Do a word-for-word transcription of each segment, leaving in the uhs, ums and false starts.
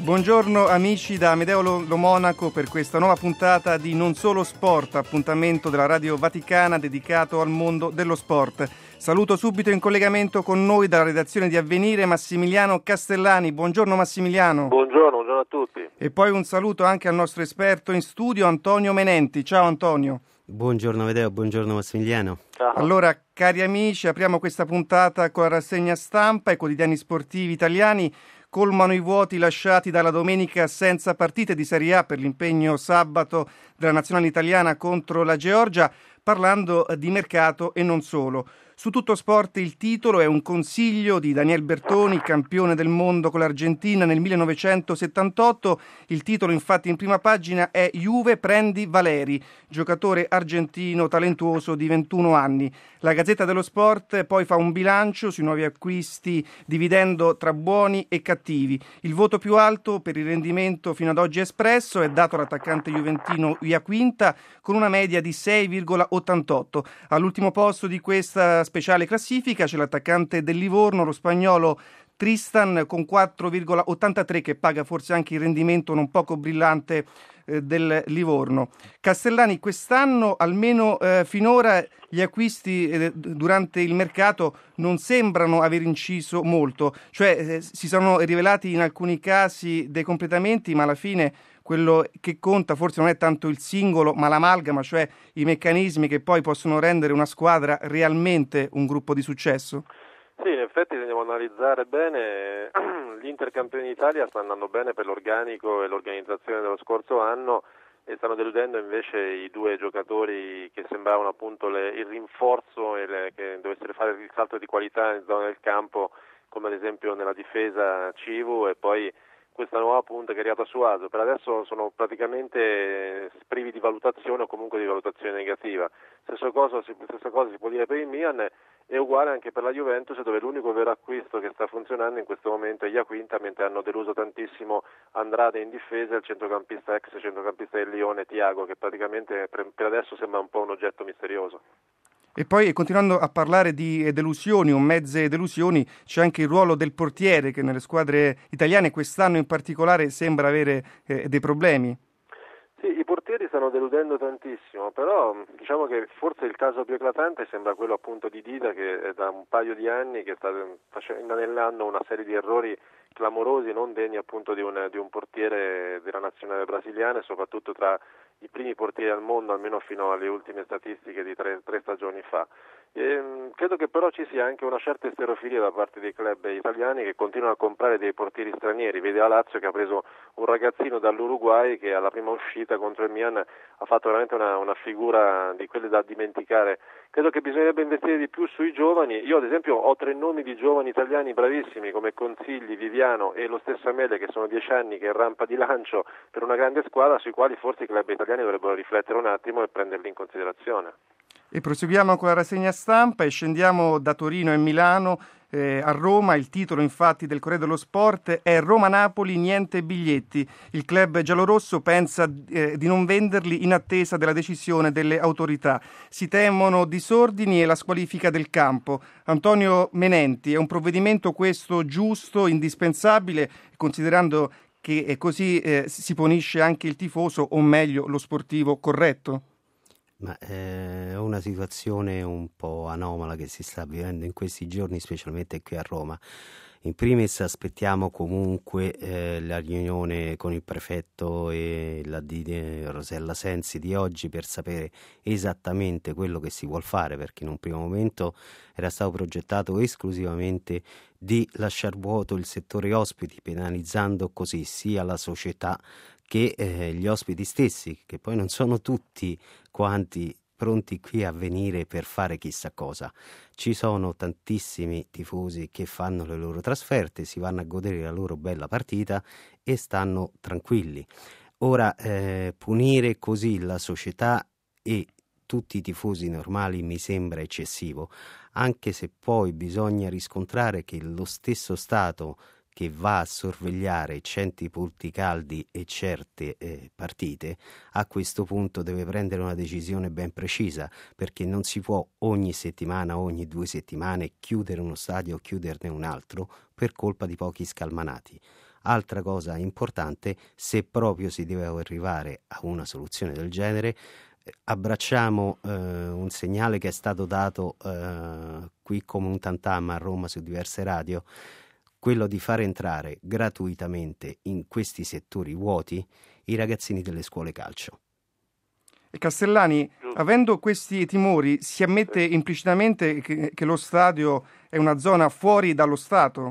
Buongiorno amici da Amedeo Lo, Lo Monaco per questa nuova puntata di Non Solo Sport, appuntamento della Radio Vaticana dedicato al mondo dello sport. Saluto subito in collegamento con noi dalla redazione di Avvenire Massimiliano Castellani. Buongiorno Massimiliano. Buongiorno, buongiorno a tutti. E poi un saluto anche al nostro esperto in studio Antonio Menenti. Ciao Antonio. Buongiorno Amedeo, buongiorno Massimiliano. Ciao. Allora, cari amici, apriamo questa puntata con la rassegna stampa. I quotidiani sportivi italiani colmano i vuoti lasciati dalla domenica senza partite di Serie A per l'impegno sabato della nazionale italiana contro la Georgia, parlando di mercato e non solo. Su Tutto Sport il titolo è un consiglio di Daniel Bertoni, campione del mondo con l'Argentina nel millenovecentosettantotto. Il titolo infatti in prima pagina è Juve prendi Valeri, giocatore argentino talentuoso di ventuno anni. La Gazzetta dello Sport poi fa un bilancio sui nuovi acquisti dividendo tra buoni e cattivi. Il voto più alto per il rendimento fino ad oggi espresso è dato all'attaccante juventino Iaquinta con una media di sei virgola ottantotto. All'ultimo posto di questa speciale classifica c'è l'attaccante del Livorno, lo spagnolo Tristan con quattro virgola ottantatré, che paga forse anche il rendimento non poco brillante eh, del Livorno. Castellani, quest'anno almeno eh, finora gli acquisti eh, durante il mercato non sembrano aver inciso molto, cioè eh, si sono rivelati in alcuni casi dei completamenti, ma alla fine quello che conta forse non è tanto il singolo, ma l'amalgama, cioè i meccanismi che poi possono rendere una squadra realmente un gruppo di successo? Sì, in effetti se andiamo a analizzare bene, l'Inter campione d'Italia sta andando bene per l'organico e l'organizzazione dello scorso anno e stanno deludendo invece i due giocatori che sembravano appunto le, il rinforzo e le, che dovessero fare il salto di qualità in zona del campo, come ad esempio nella difesa Civu e poi questa nuova punta che è arrivata su Aso. Per adesso sono praticamente privi di valutazione o comunque di valutazione negativa. Stessa cosa, stessa cosa si può dire per il Milan, è uguale anche per la Juventus, dove l'unico vero acquisto che sta funzionando in questo momento è Iaquinta, mentre hanno deluso tantissimo Andrade in difesa e il centrocampista ex centrocampista del Lione Thiago, che praticamente per, per adesso sembra un po' un oggetto misterioso. E poi, continuando a parlare di delusioni o mezze delusioni, c'è anche il ruolo del portiere che nelle squadre italiane quest'anno in particolare sembra avere eh, dei problemi. Sì, i portieri stanno deludendo tantissimo, però diciamo che forse il caso più eclatante sembra quello appunto di Dida, che è da un paio di anni che sta facendo inanellando una serie di errori clamorosi, non degni appunto di un, di un portiere della nazionale brasiliana, e soprattutto tra i primi portieri al mondo, almeno fino alle ultime statistiche di tre, tre stagioni fa. E, credo che però ci sia anche una certa esterofilia da parte dei club italiani che continuano a comprare dei portieri stranieri. Vede la Lazio che ha preso un ragazzino dall'Uruguay che alla prima uscita contro il Milan ha fatto veramente una, una figura di quelle da dimenticare. Credo che bisognerebbe investire di più sui giovani. Io ad esempio ho tre nomi di giovani italiani bravissimi come Consigli, Viviano e lo stesso Amele, che sono dieci anni che è rampa di lancio per una grande squadra, sui quali forse i club italiani dovrebbero riflettere un attimo e prenderli in considerazione. E proseguiamo con la rassegna stampa e scendiamo da Torino e Milano eh, a Roma. Il titolo infatti del Corriere dello Sport è Roma-Napoli, niente biglietti. Il club giallorosso pensa eh, di non venderli in attesa della decisione delle autorità. Si temono disordini e la squalifica del campo. Antonio Menenti, è un provvedimento questo giusto, indispensabile, considerando che così eh, si punisce anche il tifoso, o meglio lo sportivo corretto? Ma è una situazione un po' anomala che si sta vivendo in questi giorni, specialmente qui a Roma. In primis aspettiamo comunque eh, la riunione con il prefetto e la di eh, Rosella Sensi di oggi per sapere esattamente quello che si vuol fare, perché in un primo momento era stato progettato esclusivamente di lasciar vuoto il settore ospiti, penalizzando così sia la società che eh, gli ospiti stessi, che poi non sono tutti quanti pronti qui a venire per fare chissà cosa. Ci sono tantissimi tifosi che fanno le loro trasferte, si vanno a godere la loro bella partita e stanno tranquilli. Ora eh, punire così la società e tutti i tifosi normali mi sembra eccessivo, anche se poi bisogna riscontrare che lo stesso Stato che va a sorvegliare centri punti caldi e certe eh, partite, a questo punto deve prendere una decisione ben precisa, perché non si può ogni settimana, ogni due settimane chiudere uno stadio o chiuderne un altro per colpa di pochi scalmanati. Altra cosa importante, se proprio si deve arrivare a una soluzione del genere, abbracciamo eh, un segnale che è stato dato eh, qui come un tantam a Roma su diverse radio, quello di far entrare gratuitamente in questi settori vuoti i ragazzini delle scuole calcio. E Castellani, avendo questi timori, si ammette implicitamente che, che lo stadio è una zona fuori dallo Stato?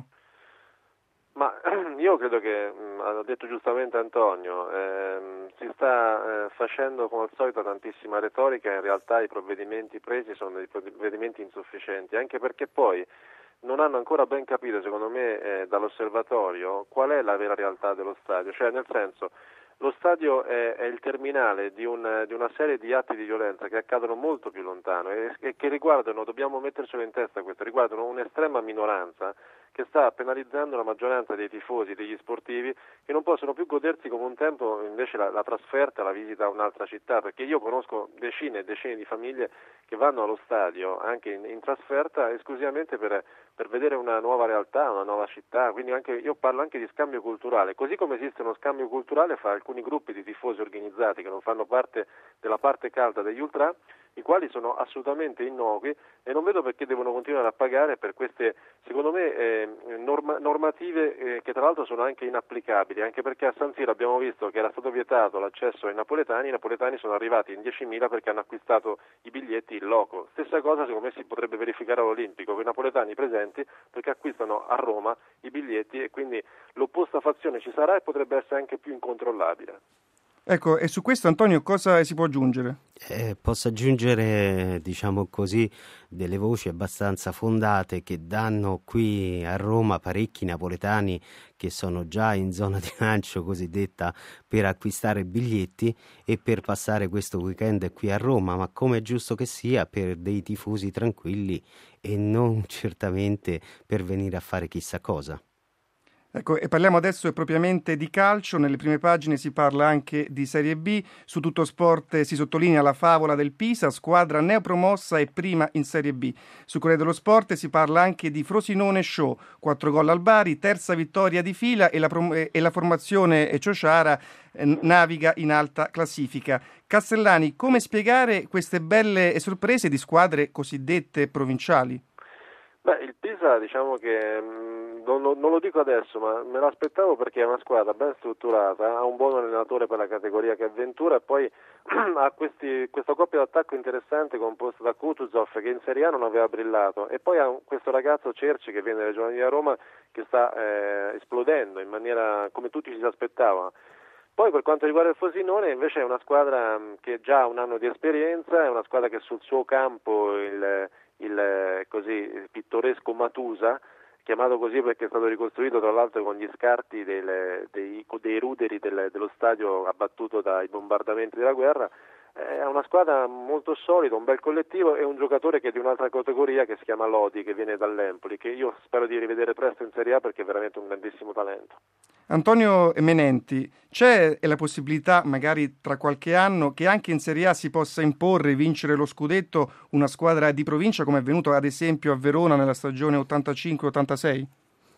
Ma io credo che, ha detto giustamente Antonio, ehm, si sta eh, facendo come al solito tantissima retorica, in realtà i provvedimenti presi sono dei provvedimenti insufficienti, anche perché poi non hanno ancora ben capito, secondo me, eh, dall'osservatorio qual è la vera realtà dello stadio, cioè nel senso lo stadio è, è il terminale di, un, di una serie di atti di violenza che accadono molto più lontano e, e che riguardano, dobbiamo mettercelo in testa questo, riguardano un'estrema minoranza che sta penalizzando la maggioranza dei tifosi, degli sportivi, che non possono più godersi come un tempo invece la, la trasferta, la visita a un'altra città, perché io conosco decine e decine di famiglie che vanno allo stadio anche in, in trasferta esclusivamente per, per vedere una nuova realtà, una nuova città, quindi anche, io parlo anche di scambio culturale, così come esiste uno scambio culturale fra alcuni gruppi di tifosi organizzati che non fanno parte della parte calda degli ultra, i quali sono assolutamente innocui e non vedo perché devono continuare a pagare per queste, secondo me, eh, norma- normative eh, che tra l'altro sono anche inapplicabili, anche perché a San Siro abbiamo visto che era stato vietato l'accesso ai napoletani, i napoletani sono arrivati in diecimila perché hanno acquistato i biglietti in loco. Stessa cosa secondo me si potrebbe verificare all'Olimpico, con i napoletani presenti perché acquistano a Roma i biglietti e quindi l'opposta fazione ci sarà e potrebbe essere anche più incontrollabile. Ecco, e su questo Antonio cosa si può aggiungere? Eh, posso aggiungere, diciamo così, delle voci abbastanza fondate che danno qui a Roma parecchi napoletani che sono già in zona di lancio cosiddetta per acquistare biglietti e per passare questo weekend qui a Roma, ma come è giusto che sia per dei tifosi tranquilli e non certamente per venire a fare chissà cosa. Ecco, e parliamo adesso propriamente di calcio. Nelle prime pagine si parla anche di Serie B. Su Tutto Sport si sottolinea la favola del Pisa, squadra neopromossa e prima in Serie B. Su Corriere dello Sport si parla anche di Frosinone Show, quattro gol al Bari, terza vittoria di fila e la, prom- e la formazione Ciociara eh, naviga in alta classifica. Castellani, come spiegare queste belle sorprese di squadre cosiddette provinciali? Beh, il Pisa diciamo che mh, non, lo, non lo dico adesso, ma me l'aspettavo perché è una squadra ben strutturata, ha un buon allenatore per la categoria che è Ventura e poi ha questi, questa coppia d'attacco interessante composta da Kutuzov che in Serie A non aveva brillato e poi ha un, questo ragazzo Cerci che viene dalle giovanili a Roma che sta eh, esplodendo in maniera come tutti ci si aspettavano. Poi per quanto riguarda il Frosinone invece è una squadra che già ha un anno di esperienza, è una squadra che sul suo campo il il così il pittoresco Matusa, chiamato così perché è stato ricostruito tra l'altro con gli scarti delle, dei, dei ruderi del, dello stadio abbattuto dai bombardamenti della guerra. È una squadra molto solida, un bel collettivo e un giocatore che è di un'altra categoria che si chiama Lodi, che viene dall'Empoli, che io spero di rivedere presto in Serie A perché è veramente un grandissimo talento. Antonio Menenti, c'è la possibilità magari tra qualche anno che anche in Serie A si possa imporre e vincere lo scudetto una squadra di provincia come è avvenuto ad esempio a Verona nella stagione ottantacinque ottantasei?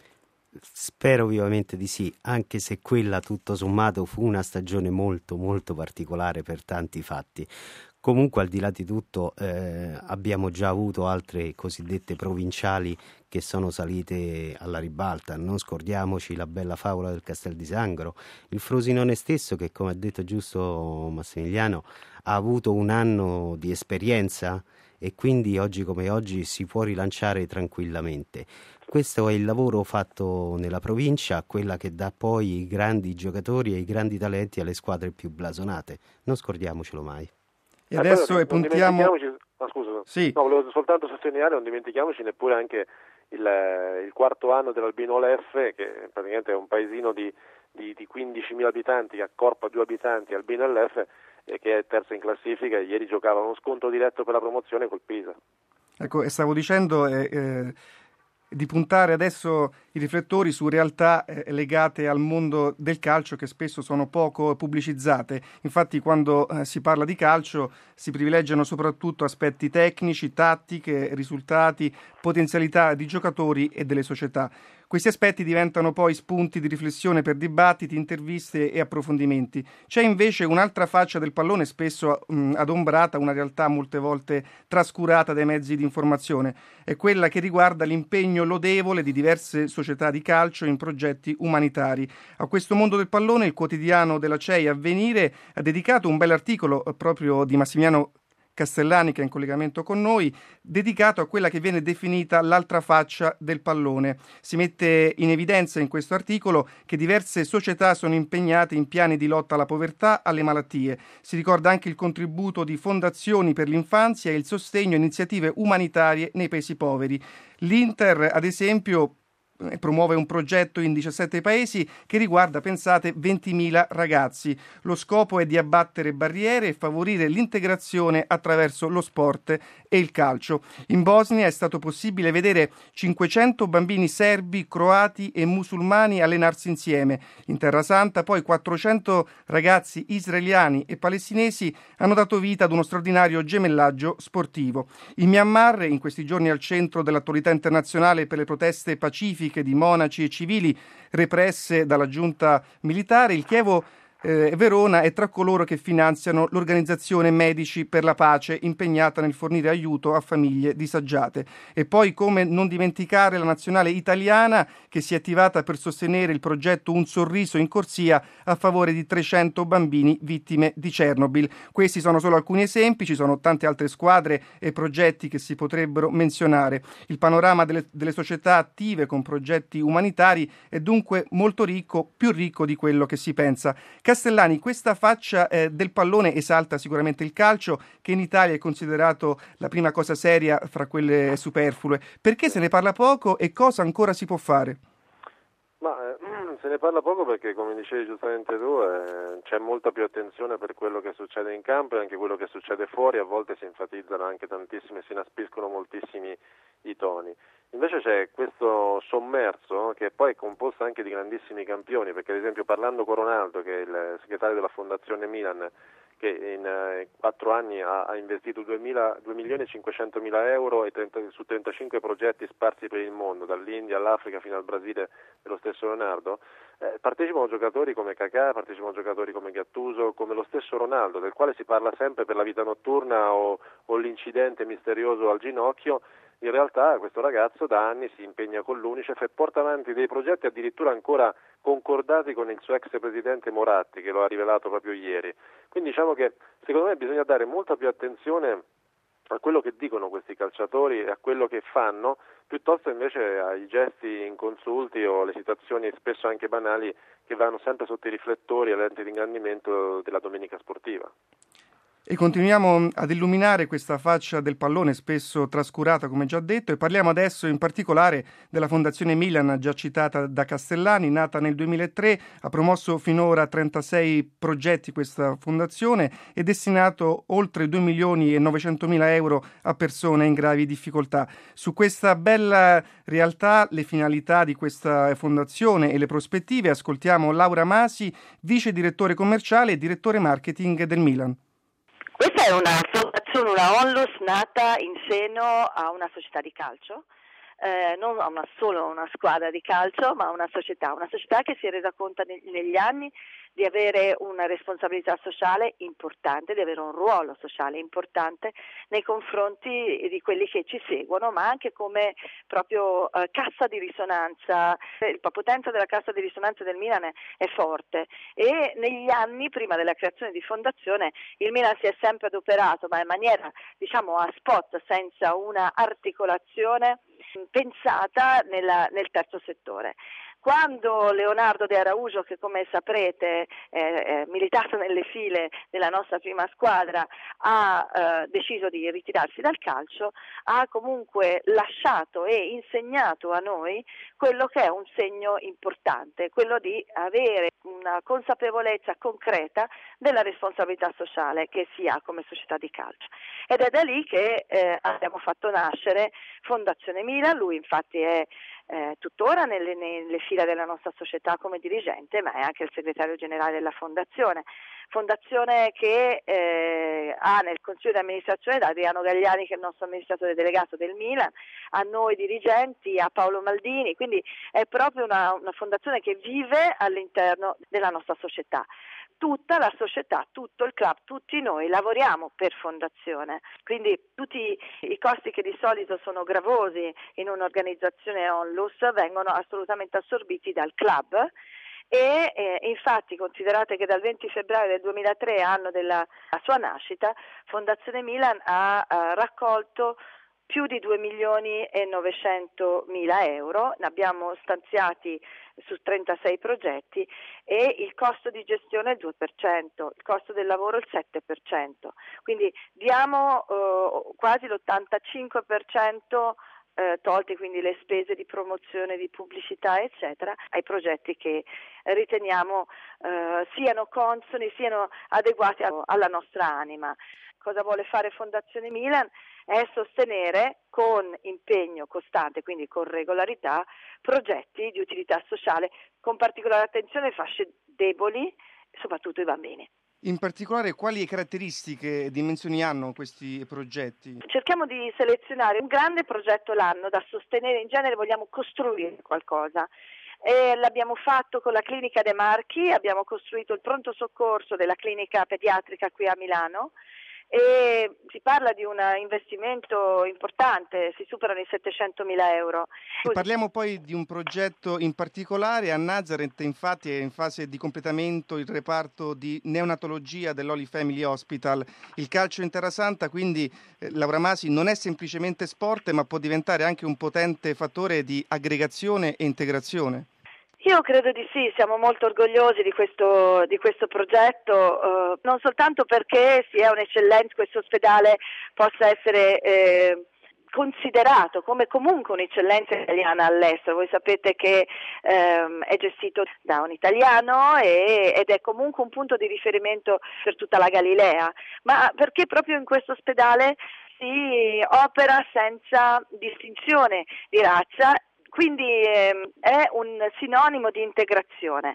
Spero vivamente di sì, anche se quella tutto sommato fu una stagione molto molto particolare per tanti fatti. Comunque al di là di tutto eh, abbiamo già avuto altre cosiddette provinciali che sono salite alla ribalta, non scordiamoci la bella favola del Castel di Sangro, il Frosinone stesso che come ha detto giusto Massimiliano ha avuto un anno di esperienza e quindi oggi come oggi si può rilanciare tranquillamente. Questo è il lavoro fatto nella provincia, quella che dà poi i grandi giocatori e i grandi talenti alle squadre più blasonate, non scordiamocelo mai. E adesso non puntiamo... Ma scusa, sì. no, volevo soltanto sottolineare, non dimentichiamoci neppure anche il, il quarto anno dell'Albino Leffe, che praticamente è un paesino di, di, di quindicimila abitanti che accorpa più abitanti, Albino e Leffe, e che è terza in classifica e ieri giocava uno scontro diretto per la promozione col Pisa. Ecco, e stavo dicendo... Eh, eh... di puntare adesso i riflettori su realtà eh, legate al mondo del calcio che spesso sono poco pubblicizzate. Infatti quando eh, si parla di calcio si privilegiano soprattutto aspetti tecnici, tattiche, risultati, potenzialità di giocatori e delle società. Questi aspetti diventano poi spunti di riflessione per dibattiti, interviste e approfondimenti. C'è invece un'altra faccia del pallone, spesso mh, adombrata, una realtà molte volte trascurata dai mezzi di informazione. È quella che riguarda l'impegno lodevole di diverse società di calcio in progetti umanitari. A questo mondo del pallone il quotidiano della C E I Avvenire ha dedicato un bell'articolo eh, proprio di Massimiliano Castellani, che è in collegamento con noi, dedicato a quella che viene definita l'altra faccia del pallone. Si mette in evidenza in questo articolo che diverse società sono impegnate in piani di lotta alla povertà, alle malattie. Si ricorda anche il contributo di fondazioni per l'infanzia e il sostegno a iniziative umanitarie nei paesi poveri. L'Inter, ad esempio, promuove un progetto in diciassette paesi che riguarda, pensate, ventimila ragazzi. Lo scopo è di abbattere barriere e favorire l'integrazione attraverso lo sport e il calcio. In Bosnia è stato possibile vedere cinquecento bambini serbi, croati e musulmani allenarsi insieme. In Terra Santa poi quattrocento ragazzi israeliani e palestinesi hanno dato vita ad uno straordinario gemellaggio sportivo. In Myanmar, in questi giorni al centro dell'attualità internazionale per le proteste pacifiche di monaci e civili represse dalla giunta militare, il Chievo eh, Verona è tra coloro che finanziano l'organizzazione Medici per la Pace, impegnata nel fornire aiuto a famiglie disagiate. E poi come non dimenticare la nazionale italiana che si è attivata per sostenere il progetto Un sorriso in corsia a favore di trecento bambini vittime di Chernobyl. Questi sono solo alcuni esempi, ci sono tante altre squadre e progetti che si potrebbero menzionare. Il panorama delle, delle società attive con progetti umanitari è dunque molto ricco, più ricco di quello che si pensa. Castellani, questa faccia eh, del pallone esalta sicuramente il calcio, che in Italia è considerato la prima cosa seria fra quelle superflue. Perché se ne parla poco e cosa ancora si può fare? Ma eh, se ne parla poco perché, come dicevi giustamente tu, eh, c'è molta più attenzione per quello che succede in campo e anche quello che succede fuori. A volte si enfatizzano anche tantissimo e si inaspriscono moltissimi i toni. Invece c'è questo sommerso che poi è composto anche di grandissimi campioni, perché ad esempio parlando con Ronaldo, che è il segretario della Fondazione Milan, che in eh, quattro anni ha, ha investito due milioni e cinquecentomila euro e trenta, su trentacinque progetti sparsi per il mondo, dall'India all'Africa fino al Brasile dello stesso Leonardo, eh, partecipano giocatori come Kakà, partecipano giocatori come Gattuso, come lo stesso Ronaldo, del quale si parla sempre per la vita notturna o, o l'incidente misterioso al ginocchio. In realtà questo ragazzo da anni si impegna con l'Unicef e porta avanti dei progetti addirittura ancora concordati con il suo ex presidente Moratti, che lo ha rivelato proprio ieri. Quindi diciamo che secondo me bisogna dare molta più attenzione a quello che dicono questi calciatori e a quello che fanno, piuttosto invece ai gesti inconsulti o alle situazioni spesso anche banali che vanno sempre sotto i riflettori e le lenti di ingrandimento della domenica sportiva. E continuiamo ad illuminare questa faccia del pallone spesso trascurata, come già detto, e parliamo adesso in particolare della Fondazione Milan, già citata da Castellani, nata nel duemilatré, ha promosso finora trentasei progetti questa fondazione e destinato oltre due milioni e novecentomila euro a persone in gravi difficoltà. Su questa bella realtà, le finalità di questa fondazione e le prospettive, ascoltiamo Laura Masi, vice direttore commerciale e direttore marketing del Milan. Questa è una fondazione, una onlus nata in seno a una società di calcio, eh, non a una, solo una squadra di calcio, ma a una società, una società che si è resa conto ne- negli anni di avere una responsabilità sociale importante, di avere un ruolo sociale importante nei confronti di quelli che ci seguono, ma anche come proprio eh, cassa di risonanza. La potenza della cassa di risonanza del Milan è forte e negli anni, prima della creazione di fondazione, il Milan si è sempre adoperato, ma in maniera diciamo a spot, senza una articolazione pensata nella, nel terzo settore. Quando Leonardo De Araujo, che come saprete è militato nelle file della nostra prima squadra, ha eh, deciso di ritirarsi dal calcio, ha comunque lasciato e insegnato a noi quello che è un segno importante, quello di avere una consapevolezza concreta della responsabilità sociale che si ha come società di calcio. Ed è da lì che eh, abbiamo fatto nascere Fondazione Milan. Lui infatti è Eh, tuttora nelle, nelle fila della nostra società come dirigente, ma è anche il segretario generale della fondazione. Fondazione che eh, ha nel consiglio di amministrazione da Adriano Gagliani, che è il nostro amministratore delegato del Milan, a noi dirigenti, a Paolo Maldini, quindi è proprio una, una fondazione che vive all'interno della nostra società. Tutta la società, tutto il club, tutti noi lavoriamo per fondazione, quindi tutti i costi che di solito sono gravosi in un'organizzazione onlus vengono assolutamente assorbiti dal club e eh, infatti considerate che dal venti febbraio del duemilatré, anno della sua nascita, Fondazione Milan ha, ha raccolto più di due milioni e novecentomila euro, ne abbiamo stanziati su trentasei progetti e il costo di gestione è il due per cento, il costo del lavoro il sette per cento, quindi diamo eh, quasi l'ottantacinque per cento eh, tolti quindi le spese di promozione, di pubblicità eccetera, ai progetti che riteniamo eh, siano consoni, siano adeguati alla nostra anima. Cosa vuole fare Fondazione Milan? È sostenere con impegno costante, quindi con regolarità, progetti di utilità sociale, con particolare attenzione alle fasce deboli, soprattutto i bambini. In particolare, quali caratteristiche e dimensioni hanno questi progetti? Cerchiamo di selezionare un grande progetto l'anno da sostenere, in genere vogliamo costruire qualcosa. E l'abbiamo fatto con la clinica De Marchi, abbiamo costruito il pronto soccorso della clinica pediatrica qui a Milano, e si parla di un investimento importante, si superano i settecentomila euro. E parliamo poi di un progetto in particolare. A Nazareth infatti è in fase di completamento il reparto di neonatologia dell'Holy Family Hospital. Il calcio in Terrasanta quindi, eh, Laura Masi, non è semplicemente sport ma può diventare anche un potente fattore di aggregazione e integrazione. Io credo di sì, siamo molto orgogliosi di questo, di questo progetto, eh, non soltanto perché sia un'eccellenza, questo ospedale possa essere eh, considerato come comunque un'eccellenza italiana all'estero. Voi sapete che ehm, è gestito da un italiano e, ed è comunque un punto di riferimento per tutta la Galilea, ma perché proprio in questo ospedale si opera senza distinzione di razza. Quindi eh, è un sinonimo di integrazione.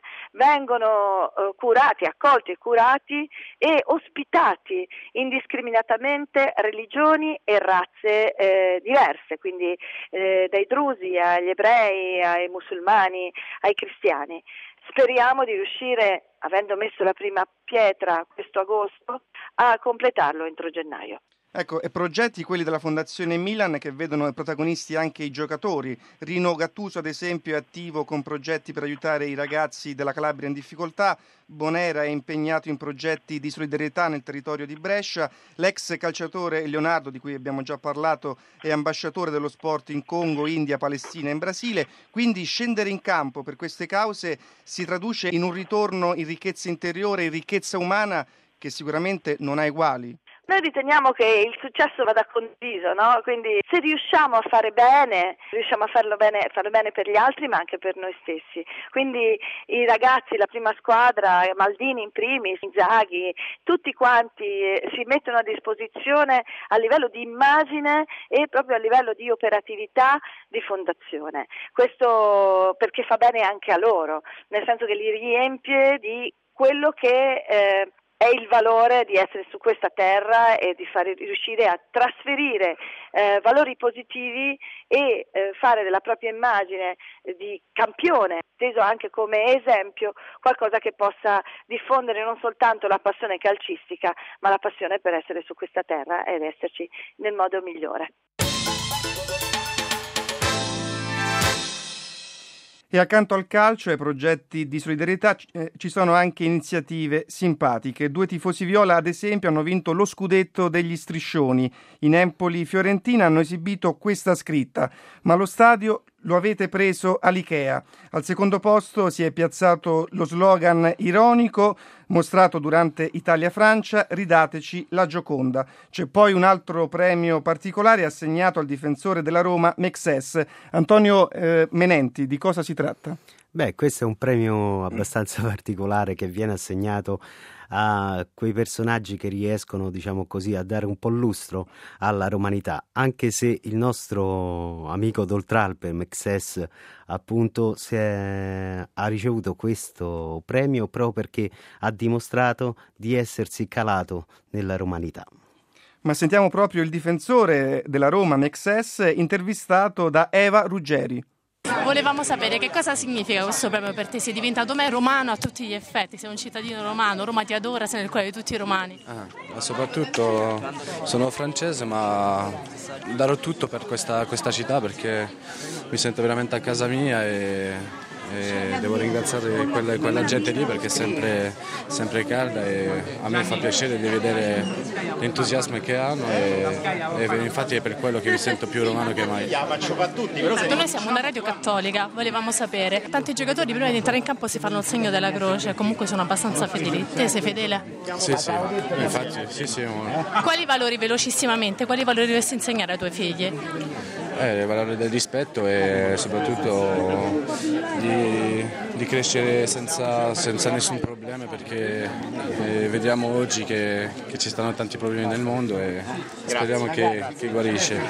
Vengono eh, curati, accolti e curati e ospitati indiscriminatamente religioni e razze eh, diverse, quindi eh, dai drusi agli ebrei, ai musulmani, ai cristiani. Speriamo di riuscire, avendo messo la prima pietra questo agosto, a completarlo entro gennaio. Ecco, e progetti quelli della Fondazione Milan che vedono protagonisti anche i giocatori. Rino Gattuso, ad esempio, è attivo con progetti per aiutare i ragazzi della Calabria in difficoltà. Bonera è impegnato in progetti di solidarietà nel territorio di Brescia. L'ex calciatore Leonardo, di cui abbiamo già parlato, è ambasciatore dello sport in Congo, India, Palestina e in Brasile. Quindi scendere in campo per queste cause si traduce in un ritorno in ricchezza interiore, in ricchezza umana che sicuramente non ha eguali. Noi riteniamo che il successo vada condiviso, no? Quindi se riusciamo a fare bene, riusciamo a farlo bene, farlo bene per gli altri ma anche per noi stessi. Quindi i ragazzi, la prima squadra, Maldini in primis, Inzaghi, tutti quanti eh, si mettono a disposizione a livello di immagine e proprio a livello di operatività di fondazione. Questo perché fa bene anche a loro, nel senso che li riempie di quello che eh, è il valore di essere su questa terra e di fare, riuscire a trasferire eh, valori positivi e eh, fare della propria immagine eh, di campione, inteso anche come esempio, qualcosa che possa diffondere non soltanto la passione calcistica, ma la passione per essere su questa terra ed esserci nel modo migliore. E accanto al calcio e ai progetti di solidarietà eh, ci sono anche iniziative simpatiche. Due tifosi viola, ad esempio, hanno vinto lo scudetto degli striscioni. In Empoli-Fiorentina hanno esibito questa scritta: ma lo stadio lo avete preso all'Ikea. Al secondo posto si è piazzato lo slogan ironico mostrato durante Italia-Francia: ridateci la Gioconda. C'è poi un altro premio particolare assegnato al difensore della Roma, Mexes. Antonio eh, Menenti, di cosa si tratta? Beh, questo è un premio abbastanza particolare che viene assegnato a quei personaggi che riescono, diciamo così, a dare un po' lustro alla romanità, anche se il nostro amico d'Oltralpe, Mexes, appunto si è, ha ricevuto questo premio proprio perché ha dimostrato di essersi calato nella romanità. Ma sentiamo proprio il difensore della Roma, Mexes, intervistato da Eva Ruggeri. Volevamo sapere che cosa significa questo premio per te, sei diventato me romano a tutti gli effetti, sei un cittadino romano, Roma ti adora, sei nel cuore di tutti i romani. Ah, soprattutto sono francese, ma darò tutto per questa, questa città perché mi sento veramente a casa mia e, e devo ringraziare quella, quella gente lì perché è sempre, sempre calda e a me fa piacere di vedere l'entusiasmo che hanno e, e infatti è per quello che mi sento più romano che mai. Noi siamo una radio cattolica, volevamo sapere, tanti giocatori prima di entrare in campo si fanno il segno della croce, comunque sono abbastanza fedeli, te sei fedele? Sì, sì, infatti, sì, sì. Quali valori velocissimamente, quali valori dovresti insegnare ai tuoi figli? Eh, il valore del rispetto e soprattutto di, di crescere senza, senza nessun problema perché eh, vediamo oggi che, che ci stanno tanti problemi nel mondo e speriamo che, che guarisce.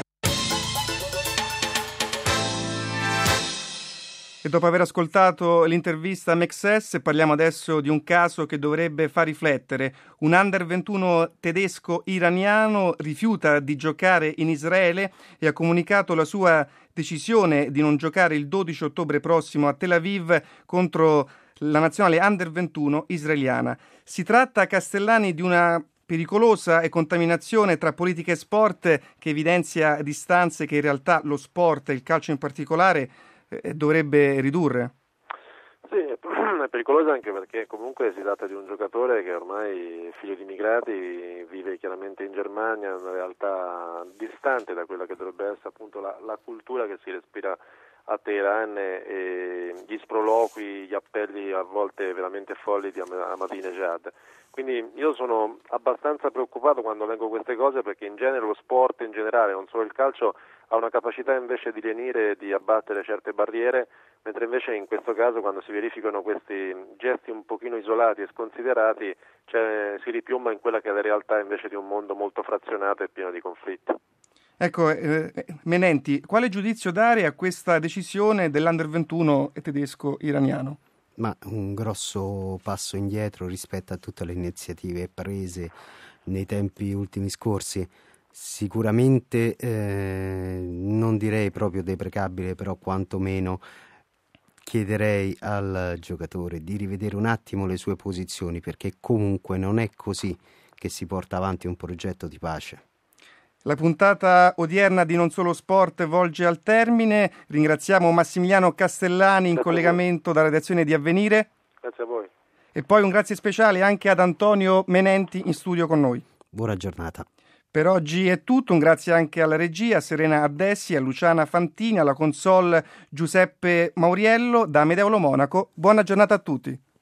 E dopo aver ascoltato l'intervista a Mexes, parliamo adesso di un caso che dovrebbe far riflettere. Un under ventuno tedesco iraniano rifiuta di giocare in Israele e ha comunicato la sua decisione di non giocare il dodici ottobre prossimo a Tel Aviv contro la nazionale under ventuno israeliana. Si tratta, Castellani, di una pericolosa e contaminazione tra politica e sport che evidenzia distanze che in realtà lo sport, il calcio in particolare, dovrebbe ridurre. Sì, è pericolosa anche perché comunque si tratta di un giocatore che ormai è figlio di immigrati, vive chiaramente in Germania, una realtà distante da quella che dovrebbe essere appunto la, la cultura che si respira a Teheran e gli sproloqui, gli appelli a volte veramente folli di Ahmadinejad. Quindi io sono abbastanza preoccupato quando leggo queste cose perché in genere lo sport in generale, non solo il calcio, ha una capacità invece di lenire e di abbattere certe barriere, mentre invece in questo caso quando si verificano questi gesti un pochino isolati e sconsiderati cioè, si ripiomba in quella che è la realtà invece di un mondo molto frazionato e pieno di conflitti. Ecco, eh, Menenti, quale giudizio dare a questa decisione dell'Under ventuno tedesco iraniano? Ma un grosso passo indietro rispetto a tutte le iniziative prese nei tempi ultimi scorsi. Sicuramente eh, non direi proprio deprecabile, però quantomeno chiederei al giocatore di rivedere un attimo le sue posizioni, perché comunque non è così che si porta avanti un progetto di pace. La puntata odierna di Non Solo Sport volge al termine. Ringraziamo Massimiliano Castellani in collegamento dalla redazione di Avvenire. Grazie a voi. E poi un grazie speciale anche ad Antonio Menenti in studio con noi. Buona giornata. Per oggi è tutto, un grazie anche alla regia, Serena Addessi, a Luciana Fantini, alla console Giuseppe Mauriello, da Medeolo Monaco. Buona giornata a tutti.